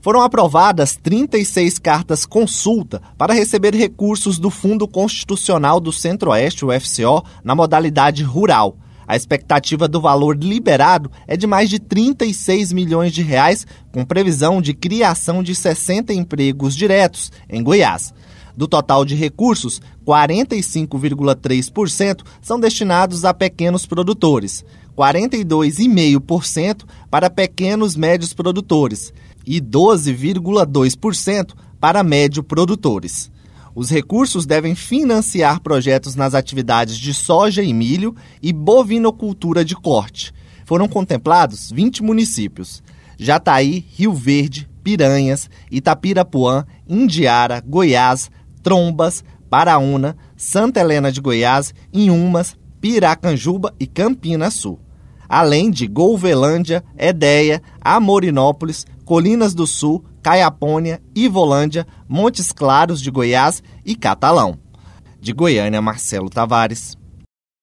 Foram aprovadas 36 cartas consulta para receber recursos do Fundo Constitucional do Centro-Oeste, o FCO, na modalidade rural. A expectativa do valor liberado é de mais de 36 milhões de reais, com previsão de criação de 60 empregos diretos em Goiás. Do total de recursos, 45,3% são destinados a pequenos produtores, 42,5% para pequenos médios produtores e 12,2% para médio produtores. Os recursos devem financiar projetos nas atividades de soja e milho e bovinocultura de corte. Foram contemplados 20 municípios: Jataí, Rio Verde, Piranhas, Itapirapuã, Indiara, Goiás, Trombas, Paraúna, Santa Helena de Goiás, Inhumas, Piracanjuba e Campinas Sul. Além de Golvelândia, Edéia, Amorinópolis, Colinas do Sul, Caiapônia, Ivolândia, Montes Claros de Goiás e Catalão. De Goiânia, Marcelo Tavares.